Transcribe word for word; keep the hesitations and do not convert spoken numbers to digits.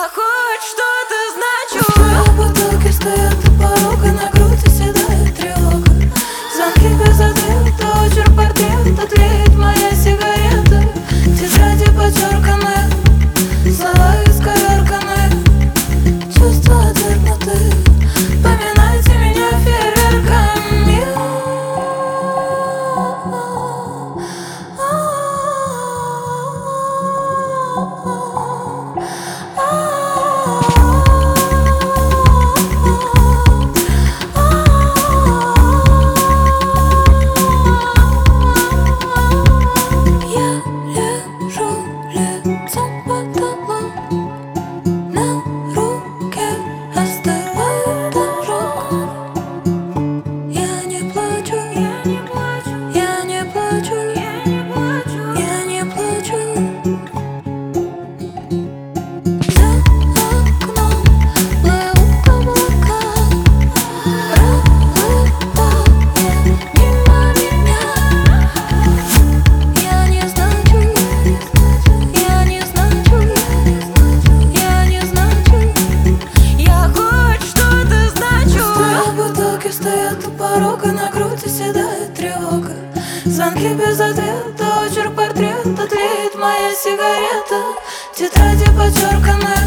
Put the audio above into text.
Я хоть что-то значу. Пустые бутылки стоят у порога, на груди седает тревога. Звонки без ответа, очерк портрета, тлеет моя сигарета. Тетради подчерканы, слова исковерканы, чувства отвергнуты. Поминайте меня фейерверками. Стоят у порога, на груди седает тревога. Звонки без ответа, очерк портрета, тлеет моя сигарета. Тетради подчерканы,